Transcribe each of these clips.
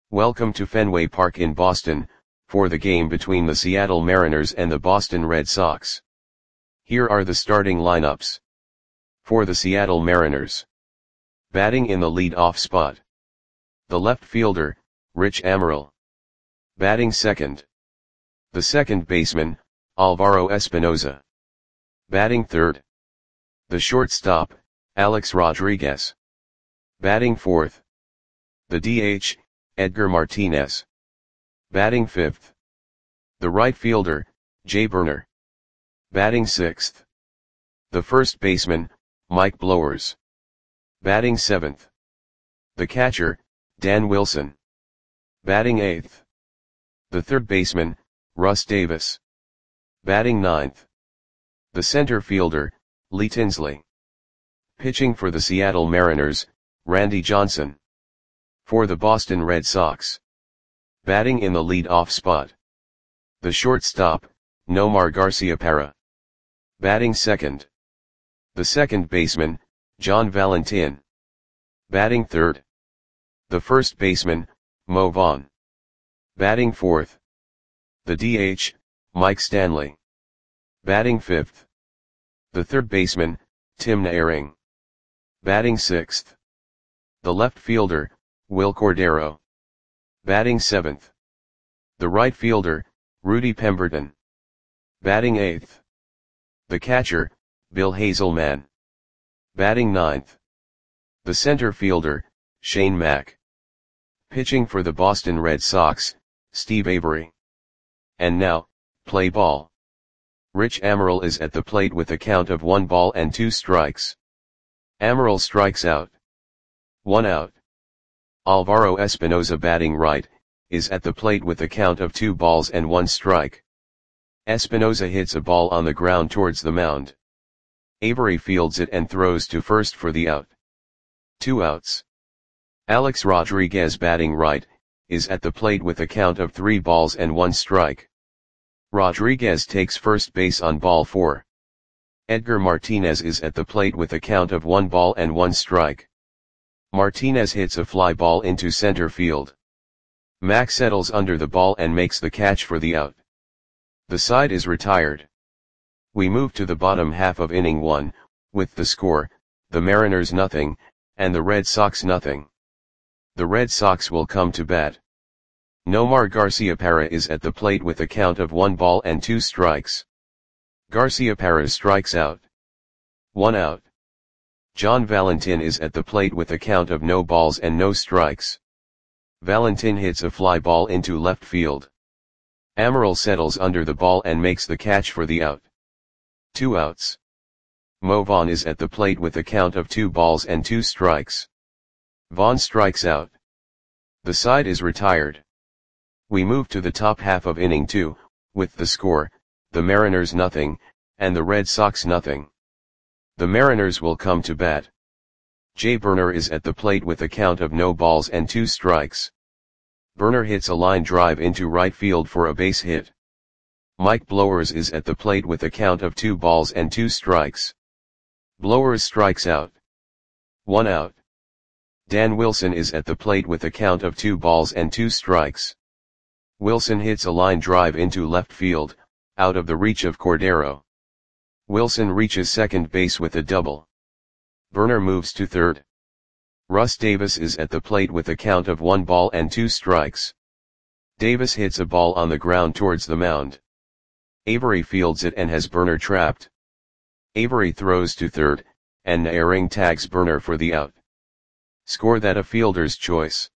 Welcome to Fenway Park in Boston, for the game between the Seattle Mariners and the Boston Red Sox. Here are the starting lineups. For the Seattle Mariners. Batting in the lead-off spot. The left fielder, Rich Amaral. Batting second. The second baseman, Alvaro Espinoza. Batting third. The shortstop, Alex Rodriguez. Batting fourth. The DH, Edgar Martinez. Batting fifth. The right fielder, Jay Buhner. Batting sixth. The first baseman, Mike Blowers. Batting seventh. The catcher, Dan Wilson. Batting eighth. The third baseman, Russ Davis. Batting ninth. The center fielder, Lee Tinsley. Pitching for the Seattle Mariners, Randy Johnson. For the Boston Red Sox. Batting in the lead-off spot. The shortstop, Nomar Garciaparra. Batting second. The second baseman, John Valentin. Batting third. The first baseman, Mo Vaughn. Batting fourth. The DH, Mike Stanley. Batting fifth. The third baseman, Tim Naehring. Batting sixth. The left fielder, Wil Cordero. Batting seventh. The right fielder, Rudy Pemberton. Batting eighth. The catcher, Bill Hazelman. Batting ninth. The center fielder, Shane Mack. Pitching for the Boston Red Sox, Steve Avery. And now, play ball. Rich Amaral is at the plate with a count of 1 ball and 2 strikes. Amaral strikes out. 1 out. Alvaro Espinoza batting right, is at the plate with a count of 2 balls and 1 strike. Espinoza hits a ball on the ground towards the mound. Avery fields it and throws to first for the out. 2 outs. Alex Rodriguez batting right, is at the plate with a count of 3 balls and 1 strike. Rodriguez takes first base on ball 4. Edgar Martinez is at the plate with a count of 1 ball and 1 strike. Martinez hits a fly ball into center field. Mack settles under the ball and makes the catch for the out. The side is retired. We move to the bottom half of inning 1, with the score, the Mariners nothing, and the Red Sox nothing. The Red Sox will come to bat. Nomar Garciaparra is at the plate with a count of 1 ball and 2 strikes. Garciaparra strikes out. 1 out. John Valentin is at the plate with a count of no balls and no strikes. Valentin hits a fly ball into left field. Amaral settles under the ball and makes the catch for the out. 2 outs. Mo Vaughn is at the plate with a count of 2 balls and 2 strikes. Vaughn strikes out. The side is retired. We move to the top half of inning 2, with the score, the Mariners nothing, and the Red Sox nothing. The Mariners will come to bat. Jay Buhner is at the plate with a count of no balls and 2 strikes. Buhner hits a line drive into right field for a base hit. Mike Blowers is at the plate with a count of 2 balls and 2 strikes. Blowers strikes out. 1 out. Dan Wilson is at the plate with a count of 2 balls and 2 strikes. Wilson hits a line drive into left field, out of the reach of Cordero. Wilson reaches second base with a double. Buhner moves to third. Russ Davis is at the plate with a count of 1 ball and 2 strikes. Davis hits a ball on the ground towards the mound. Avery fields it and has Buhner trapped. Avery throws to third, and Naehring tags Buhner for the out. Score that a fielder's choice.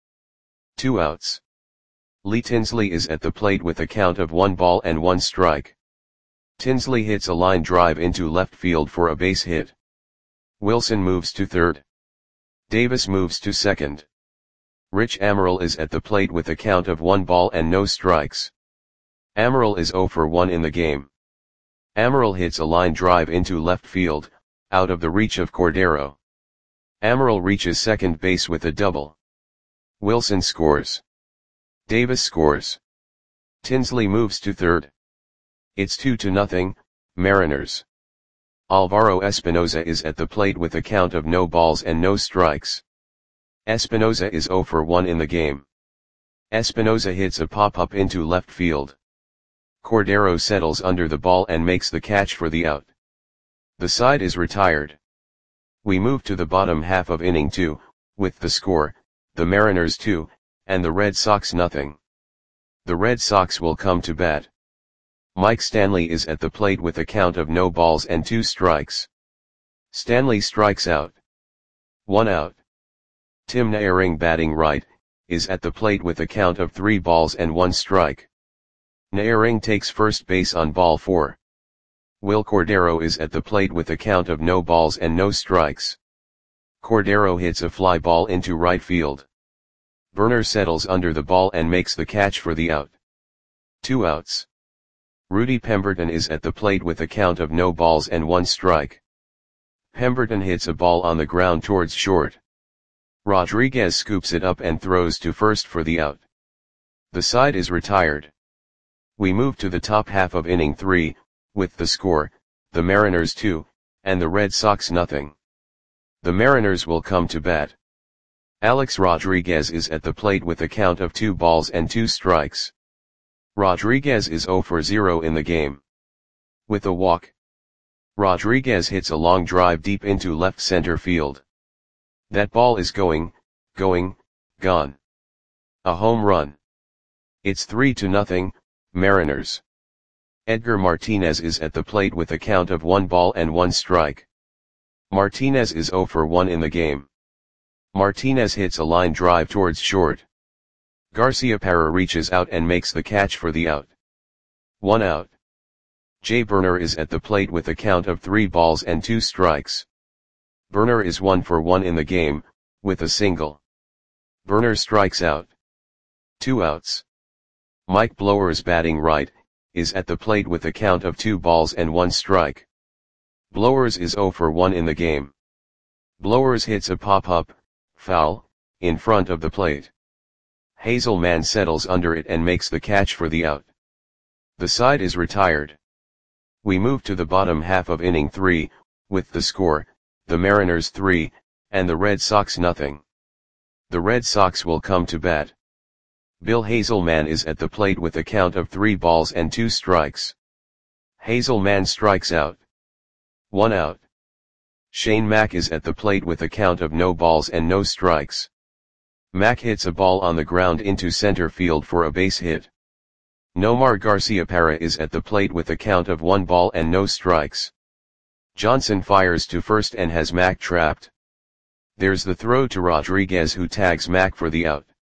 2 outs. Lee Tinsley is at the plate with a count of 1 ball and 1 strike. Tinsley hits a line drive into left field for a base hit. Wilson moves to third. Davis moves to second. Rich Amaral is at the plate with a count of 1 ball and no strikes. Amaral is 0 for 1 in the game. Amaral hits a line drive into left field, out of the reach of Cordero. Amaral reaches second base with a double. Wilson scores. Davis scores. Tinsley moves to third. It's 2-0, Mariners. Alvaro Espinoza is at the plate with a count of no balls and no strikes. Espinoza is 0 for 1 in the game. Espinoza hits a pop-up into left field. Cordero settles under the ball and makes the catch for the out. The side is retired. We move to the bottom half of inning 2, with the score, the Mariners 2, and the Red Sox nothing. The Red Sox will come to bat. Mike Stanley is at the plate with a count of no balls and 2 strikes. Stanley strikes out. 1 out. Tim Naehring, batting right, is at the plate with a count of 3 balls and 1 strike. Naehring takes first base on ball 4. Will Cordero is at the plate with a count of no balls and no strikes. Cordero hits a fly ball into right field. Burner settles under the ball and makes the catch for the out. 2 outs. Rudy Pemberton is at the plate with a count of no balls and 1 strike. Pemberton hits a ball on the ground towards short. Rodriguez scoops it up and throws to first for the out. The side is retired. We move to the top half of inning 3, with the score, the Mariners 2, and the Red Sox nothing. The Mariners will come to bat. Alex Rodriguez is at the plate with a count of 2 balls and 2 strikes. Rodriguez is 0 for 0 in the game. With a walk, Rodriguez hits a long drive deep into left center field. That ball is gone. A home run. It's 3-0, Mariners. Edgar Martinez is at the plate with a count of 1 ball and 1 strike. Martinez is 0 for 1 in the game. Martinez hits a line drive towards short. Garciaparra reaches out and makes the catch for the out. 1 out. Jay Burner is at the plate with a count of 3 balls and 2 strikes. Burner is 1 for 1 in the game, with a single. Burner strikes out. 2 outs. Mike Blowers, batting right, is at the plate with a count of 2 balls and 1 strike. Blowers is 0 for 1 in the game. Blowers hits a pop-up, foul, in front of the plate. Hazelman settles under it and makes the catch for the out. The side is retired. We move to the bottom half of inning 3, with the score, the Mariners 3, and the Red Sox nothing. The Red Sox will come to bat. Bill Hazelman is at the plate with a count of 3 balls and 2 strikes. Hazelman strikes out. 1 out. Shane Mack is at the plate with a count of no balls and no strikes. Mack hits a ball on the ground into center field for a base hit. Nomar Garciaparra is at the plate with a count of 1 ball and no strikes. Johnson fires to first and has Mack trapped. There's the throw to Rodriguez, who tags Mack for the out.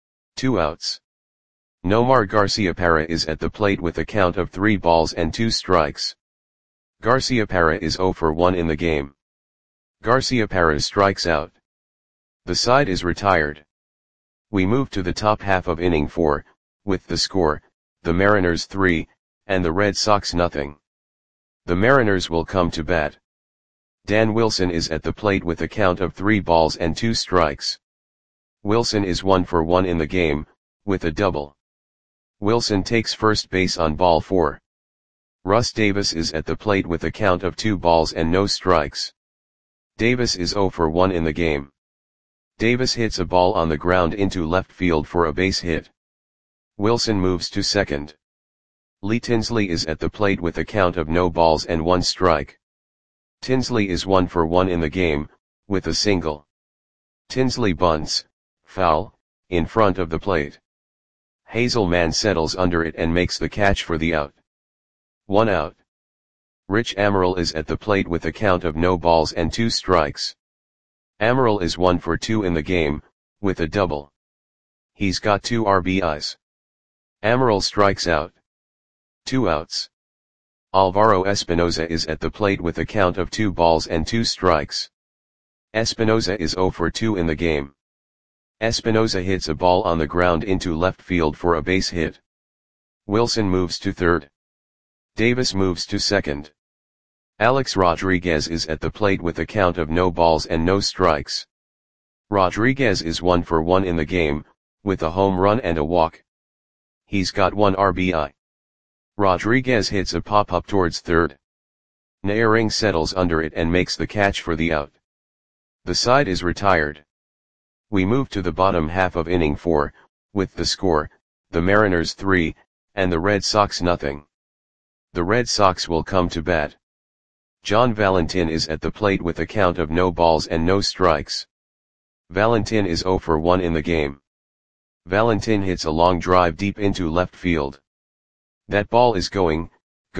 2 outs. Nomar Garciaparra is at the plate with a count of 3 balls and 2 strikes. Garciaparra is 0 for 1 in the game. Garciaparra strikes out. The side is retired. We move to the top half of inning 4, with the score, the Mariners 3, and the Red Sox nothing. The Mariners will come to bat. Dan Wilson is at the plate with a count of 3 balls and 2 strikes. Wilson is 1 for 1 in the game, with a double. Wilson takes first base on ball 4. Russ Davis is at the plate with a count of 2 balls and no strikes. Davis is 0 for 1 in the game. Davis hits a ball on the ground into left field for a base hit. Wilson moves to second. Lee Tinsley is at the plate with a count of no balls and 1 strike. Tinsley is 1 for 1 in the game, with a single. Tinsley bunts, foul, in front of the plate. Hazelman settles under it and makes the catch for the out. 1 out. Rich Amaral is at the plate with a count of no balls and 2 strikes. Amaral is 1 for 2 in the game, with a double. He's got 2 RBIs. Amaral strikes out. 2 outs. Alvaro Espinoza is at the plate with a count of 2 balls and 2 strikes. Espinoza is 0 for 2 in the game. Espinoza hits a ball on the ground into left field for a base hit. Wilson moves to third. Davis moves to second. Alex Rodriguez is at the plate with a count of no balls and no strikes. Rodriguez is 1 for 1 in the game, with a home run and a walk. He's got 1 RBI. Rodriguez hits a pop-up towards third. Naehring settles under it and makes the catch for the out. The side is retired. We move to the bottom half of inning 4, with the score, the Mariners 3, and the Red Sox nothing. The Red Sox will come to bat. John Valentin is at the plate with a count of no balls and no strikes. Valentin is 0 for 1 in the game. Valentin hits a long drive deep into left field. That ball is gone.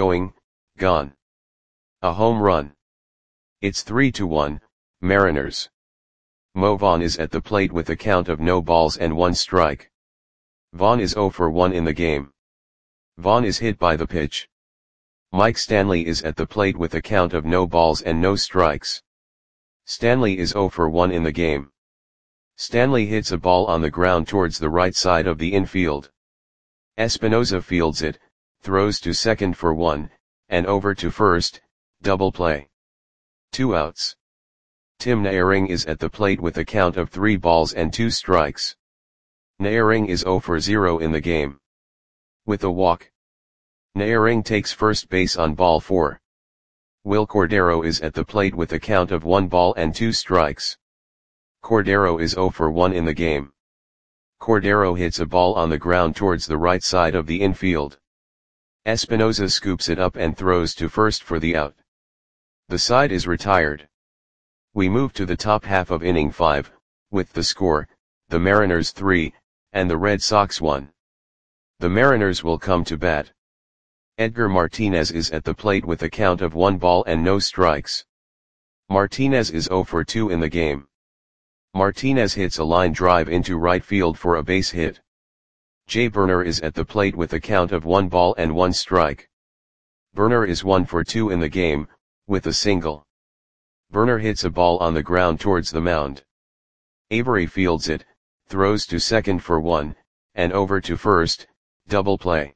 A home run. It's 3-1, Mariners. Mo Vaughn is at the plate with a count of no balls and 1 strike. Vaughn is 0 for 1 in the game. Vaughn is hit by the pitch. Mike Stanley is at the plate with a count of no balls and no strikes. Stanley is 0 for 1 in the game. Stanley hits a ball on the ground towards the right side of the infield. Espinosa fields it, throws to second for 1, and over to first, double play. 2 outs. Tim Naehring is at the plate with a count of 3 balls and 2 strikes. Naehring is 0 for 0 in the game. With a walk. Naehring takes first base on ball 4. Will Cordero is at the plate with a count of 1 ball and 2 strikes. Cordero is 0 for 1 in the game. Cordero hits a ball on the ground towards the right side of the infield. Espinosa scoops it up and throws to first for the out. The side is retired. We move to the top half of inning 5, with the score, the Mariners 3, and the Red Sox 1. The Mariners will come to bat. Edgar Martinez is at the plate with a count of 1 ball and no strikes. Martinez is 0 for 2 in the game. Martinez hits a line drive into right field for a base hit. Jay Burner is at the plate with a count of 1 ball and 1 strike. Burner is 1 for 2 in the game, with a single. Burner hits a ball on the ground towards the mound. Avery fields it, throws to second for 1, and over to first, double play.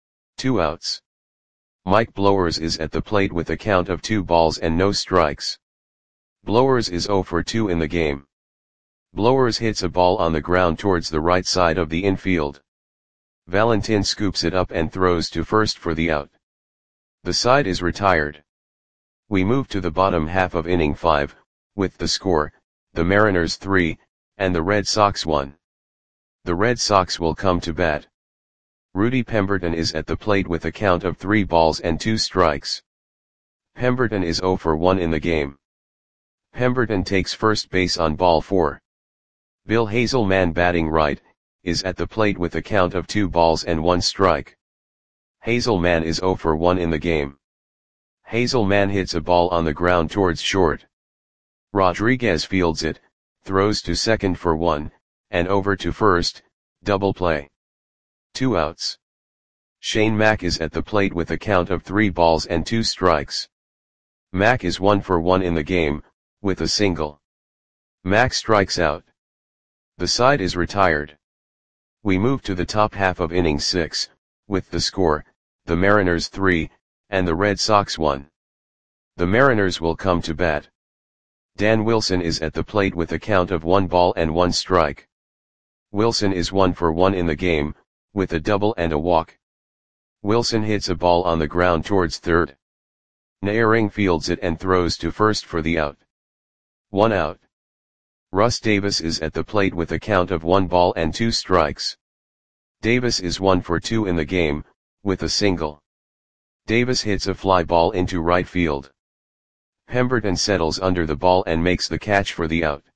2 outs. Mike Blowers is at the plate with a count of 2 balls and no strikes. Blowers is 0 for 2 in the game. Blowers hits a ball on the ground towards the right side of the infield. Valentin scoops it up and throws to first for the out. The side is retired. We move to the bottom half of inning 5, with the score, the Mariners 3, and the Red Sox 1. The Red Sox will come to bat. Rudy Pemberton is at the plate with a count of 3 balls and 2 strikes. Pemberton is 0 for 1 in the game. Pemberton takes first base on ball 4. Bill Hazelman, batting right, is at the plate with a count of 2 balls and 1 strike. Hazelman is 0 for 1 in the game. Hazelman hits a ball on the ground towards short. Rodriguez fields it, throws to second for 1, and over to first, double play. 2 outs. Shane Mack is at the plate with a count of 3 balls and 2 strikes. Mack is 1 for 1 in the game, with a single. Mack strikes out. The side is retired. We move to the top half of inning 6, with the score, the Mariners 3, and the Red Sox 1. The Mariners will come to bat. Dan Wilson is at the plate with a count of 1 ball and 1 strike. Wilson is 1 for 1 in the game, with a double and a walk. Wilson hits a ball on the ground towards third. Naehring fields it and throws to first for the out. 1 out. Russ Davis is at the plate with a count of 1 ball and 2 strikes. Davis is 1 for 2 in the game, with a single. Davis hits a fly ball into right field. Pemberton settles under the ball and makes the catch for the out.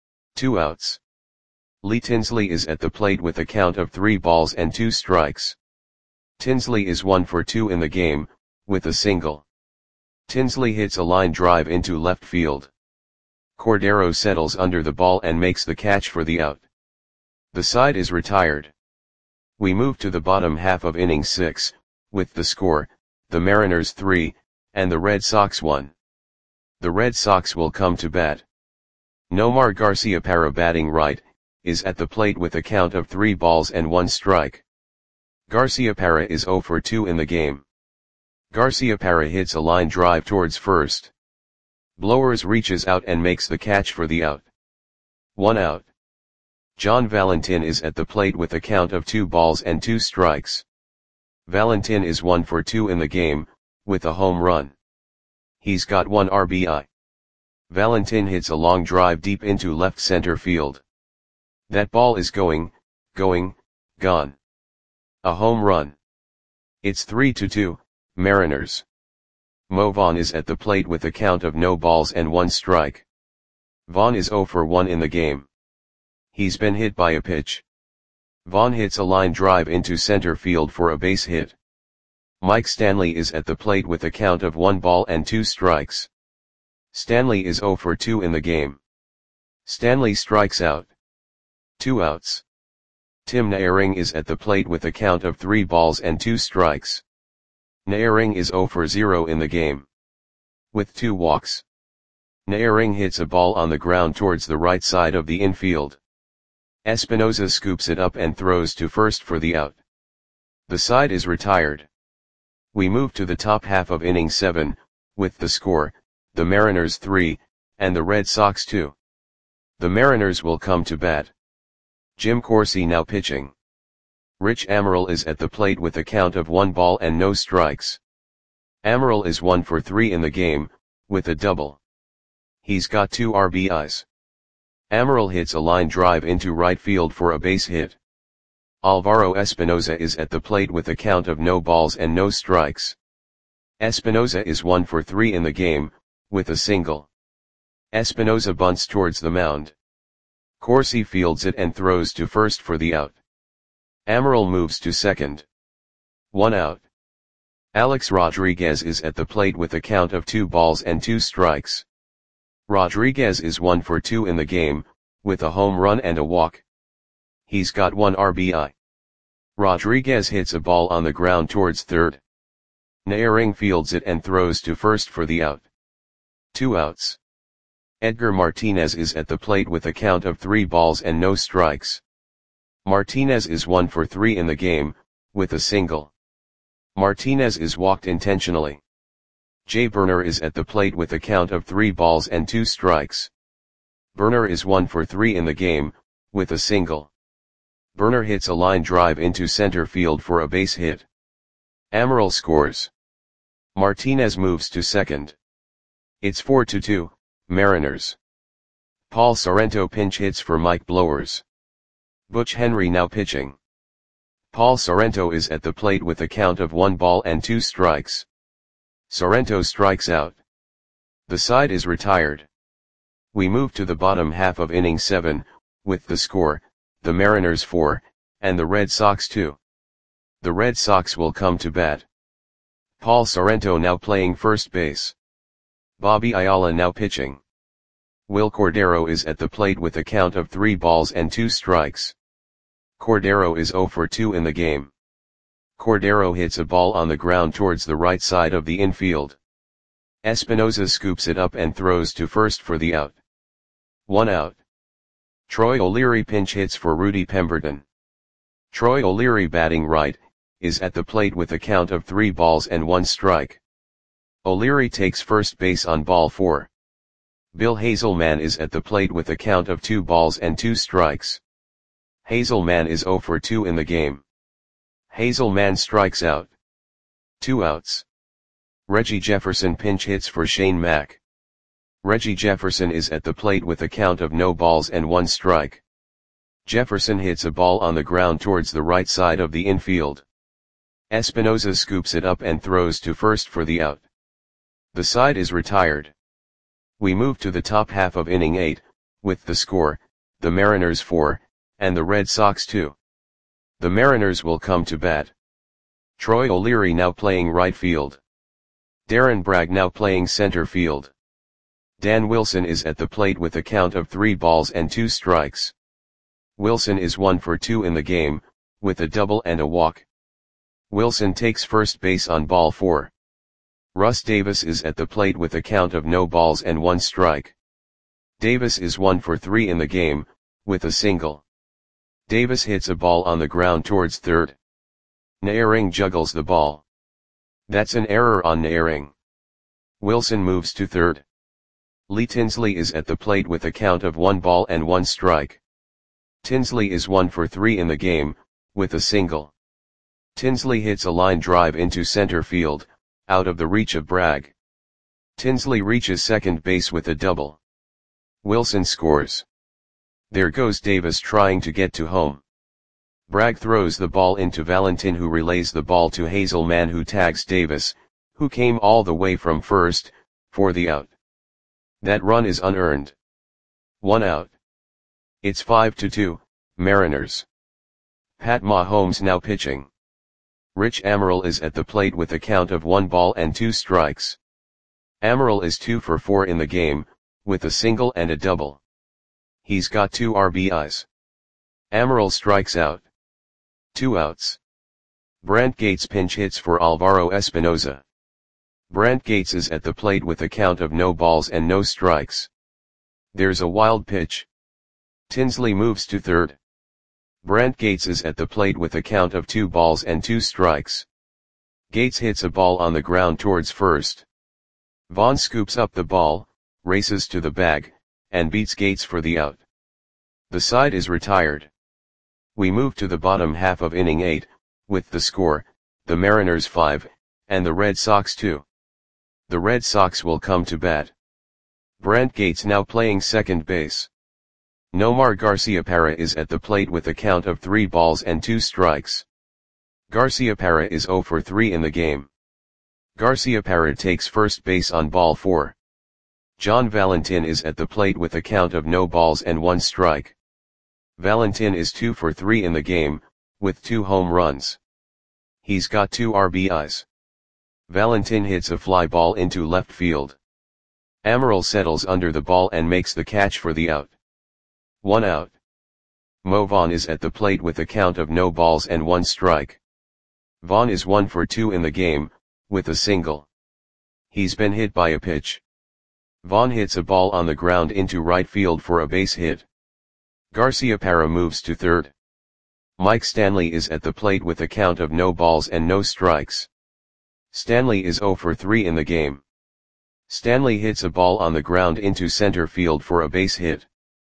2 outs. Lee Tinsley is at the plate with a count of 3 balls and 2 strikes. Tinsley is 1 for 2 in the game, with a single. Tinsley hits a line drive into left field. Cordero settles under the ball and makes the catch for the out. The side is retired. We move to the bottom half of inning 6, with the score, the Mariners 3, and the Red Sox 1. The Red Sox will come to bat. Nomar Garciaparra, batting right, is at the plate with a count of 3 balls and 1 strike. Garciaparra is 0 for 2 in the game. Garciaparra hits a line drive towards first. Blowers reaches out and makes the catch for the out. 1 out. John Valentin is at the plate with a count of 2 balls and 2 strikes. Valentin is 1 for 2 in the game, with a home run. He's got 1 RBI. Valentin hits a long drive deep into left center field. That ball is going. Gone. A home run. It's 3-2, Mariners. Mo Vaughn is at the plate with a count of no balls and 1 strike. Vaughn is 0 for 1 in the game. He's been hit by a pitch. Vaughn hits a line drive into center field for a base hit. Mike Stanley is at the plate with a count of 1 ball and 2 strikes. Stanley is 0 for 2 in the game. Stanley strikes out. 2 outs. Tim Naehring is at the plate with a count of 3 balls and 2 strikes. Naehring is 0 for 0 in the game. With 2 walks. Naehring hits a ball on the ground towards the right side of the infield. Espinosa scoops it up and throws to first for the out. The side is retired. We move to the top half of inning 7, with the score, the Mariners 3, and the Red Sox 2. The Mariners will come to bat. Jim Corsi now pitching. Rich Amaral is at the plate with a count of 1 ball and no strikes. Amaral is 1 for 3 in the game, with a double. He's got 2 RBIs. Amaral hits a line drive into right field for a base hit. Alvaro Espinosa is at the plate with a count of no balls and no strikes. Espinosa is 1 for 3 in the game, with a single. Espinosa bunts towards the mound. Corsi fields it and throws to first for the out. Amaral moves to second. 1 out. Alex Rodriguez is at the plate with a count of 2 balls and 2 strikes. Rodriguez is 1 for 2 in the game, with a home run and a walk. He's got 1 RBI. Rodriguez hits a ball on the ground towards third. Naehring fields it and throws to first for the out. 2 outs. Edgar Martinez is at the plate with a count of 3 balls and no strikes. Martinez is 1 for 3 in the game, with a single. Martinez is walked intentionally. Jay Burner is at the plate with a count of 3 balls and 2 strikes. Burner is 1 for 3 in the game, with a single. Burner hits a line drive into center field for a base hit. Amaral scores. Martinez moves to second. It's 4-2, Mariners. Paul Sorrento pinch hits for Mike Blowers. Butch Henry now pitching. Paul Sorrento is at the plate with a count of 1 ball and 2 strikes. Sorrento strikes out. The side is retired. We move to the bottom half of inning 7, with the score, the Mariners 4, and the Red Sox 2. The Red Sox will come to bat. Paul Sorrento now playing first base. Bobby Ayala now pitching. Will Cordero is at the plate with a count of 3 balls and 2 strikes. Cordero is 0 for 2 in the game. Cordero hits a ball on the ground towards the right side of the infield. Espinosa scoops it up and throws to first for the out. 1 out. Troy O'Leary pinch hits for Rudy Pemberton. Troy O'Leary batting right, is at the plate with a count of 3 balls and 1 strike. O'Leary takes first base on ball 4. Bill Hazelman is at the plate with a count of 2 balls and 2 strikes. Hazelman is 0 for 2 in the game. Hazelman strikes out. 2 outs. Reggie Jefferson pinch hits for Shane Mack. Reggie Jefferson is at the plate with a count of no balls and 1 strike. Jefferson hits a ball on the ground towards the right side of the infield. Espinosa scoops it up and throws to first for the out. The side is retired. We move to the top half of inning 8, with the score, the Mariners 4, and the Red Sox 2. The Mariners will come to bat. Troy O'Leary now playing right field. Darren Bragg now playing center field. Dan Wilson is at the plate with a count of 3 balls and 2 strikes. Wilson is 1 for 2 in the game, with a double and a walk. Wilson takes first base on ball 4. Russ Davis is at the plate with a count of no balls and 1 strike. Davis is 1 for 3 in the game, with a single. Davis hits a ball on the ground towards third. Naehring juggles the ball. That's an error on Naehring. Wilson moves to third. Lee Tinsley is at the plate with a count of 1 ball and 1 strike. Tinsley is 1 for 3 in the game, with a single. Tinsley hits a line drive into center field, out of the reach of Bragg. Tinsley reaches second base with a double. Wilson scores. There goes Davis trying to get to home. Bragg throws the ball into Valentin, who relays the ball to Hazelman, who tags Davis, who came all the way from first, for the out. That run is unearned. 1 out. It's 5-2, Mariners. Pat Mahomes now pitching. Rich Amaral is at the plate with a count of 1 ball and 2 strikes. Amaral is 2 for 4 in the game, with a single and a double. He's got 2 RBIs. Amaral strikes out. 2 outs. Brant Gates pinch hits for Alvaro Espinoza. Brant Gates is at the plate with a count of no balls and no strikes. There's a wild pitch. Tinsley moves to third. Brant Gates is at the plate with a count of 2 balls and 2 strikes. Gates hits a ball on the ground towards first. Vaughn scoops up the ball, races to the bag, and beats Gates for the out. The side is retired. We move to the bottom half of inning 8, with the score, the Mariners 5, and the Red Sox 2. The Red Sox will come to bat. Brant Gates now playing second base. Nomar Garciaparra is at the plate with a count of 3 balls and 2 strikes. Garciaparra is 0 for 3 in the game. Garciaparra takes first base on ball 4. John Valentin is at the plate with a count of no balls and 1 strike. Valentin is 2 for 3 in the game, with 2 home runs. He's got 2 RBIs. Valentin hits a fly ball into left field. Amaral settles under the ball and makes the catch for the out. 1 out. Mo Vaughn is at the plate with a count of no balls and 1 strike. Vaughn is 1 for 2 in the game, with a single. He's been hit by a pitch. Vaughn hits a ball on the ground into right field for a base hit. Garciaparra moves to third. Mike Stanley is at the plate with a count of no balls and no strikes. Stanley is 0 for 3 in the game. Stanley hits a ball on the ground into center field for a base hit.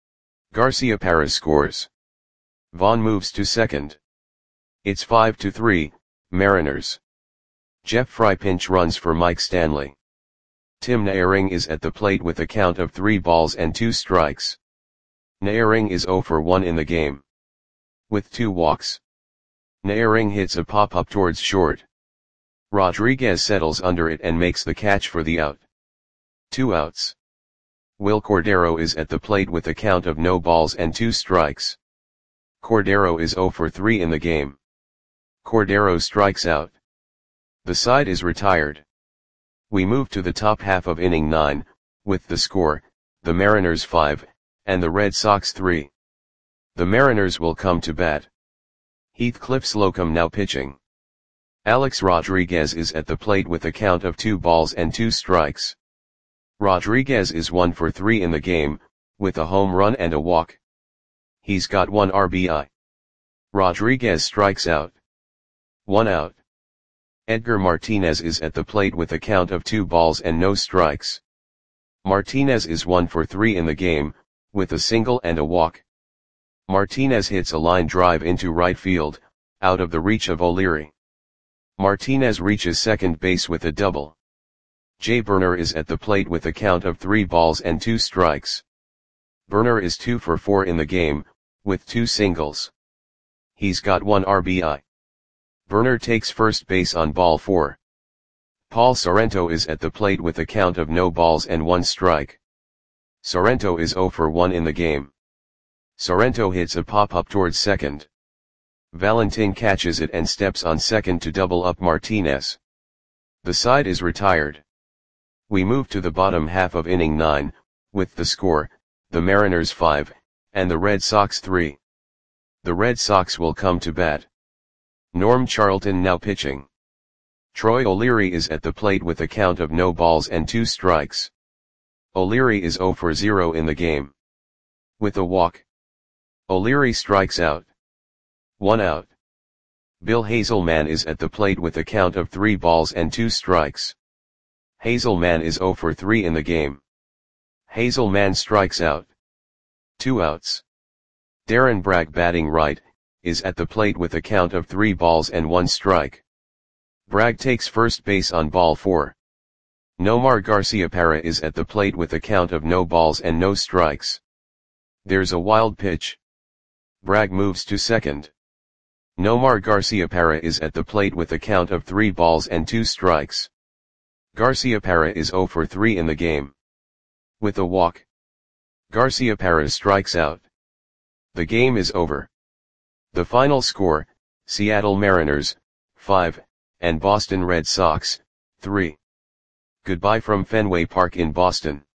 Garciaparra scores. Vaughn moves to second. It's 5-3, Mariners. Jeff Fry pinch runs for Mike Stanley. Tim Naehring is at the plate with a count of 3 balls and 2 strikes. Naehring is 0 for 1 in the game. With 2 walks. Naehring hits a pop-up towards short. Rodriguez settles under it and makes the catch for the out. 2 outs. Will Cordero is at the plate with a count of no balls and 2 strikes. Cordero is 0 for 3 in the game. Cordero strikes out. The side is retired. We move to the top half of inning 9, with the score, the Mariners 5, and the Red Sox 3. The Mariners will come to bat. Heathcliff Slocum now pitching. Alex Rodriguez is at the plate with a count of 2 balls and 2 strikes. Rodriguez is 1 for 3 in the game, with a home run and a walk. He's got 1 RBI. Rodriguez strikes out. 1 out. Edgar Martinez is at the plate with a count of 2 balls and no strikes. Martinez is 1 for 3 in the game, with a single and a walk. Martinez hits a line drive into right field, out of the reach of O'Leary. Martinez reaches second base with a double. Jay Burner is at the plate with a count of 3 balls and 2 strikes. Burner is 2 for 4 in the game, with 2 singles. He's got 1 RBI. Burner takes first base on ball 4. Paul Sorrento is at the plate with a count of no balls and 1 strike. Sorrento is 0 for 1 in the game. Sorrento hits a pop-up towards second. Valentin catches it and steps on second to double up Martinez. The side is retired. We move to the bottom half of inning 9, with the score, the Mariners 5, and the Red Sox 3. The Red Sox will come to bat. Norm Charlton now pitching. Troy O'Leary is at the plate with a count of no balls and 2 strikes. O'Leary is 0 for 0 in the game. With a walk. O'Leary strikes out. 1 out. Bill Hazelman is at the plate with a count of 3 balls and 2 strikes. Hazelman is 0 for 3 in the game. Hazelman strikes out. 2 outs. Darren Bragg batting right, is at the plate with a count of 3 balls and 1 strike. Bragg takes first base on ball 4. Nomar Garciaparra is at the plate with a count of no balls and no strikes. There's a wild pitch. Bragg moves to second. Nomar Garciaparra is at the plate with a count of 3 balls and 2 strikes. Garciaparra is 0 for 3 in the game. With a walk, Garciaparra strikes out. The game is over. The final score, Seattle Mariners, 5, and Boston Red Sox, 3. Goodbye from Fenway Park in Boston.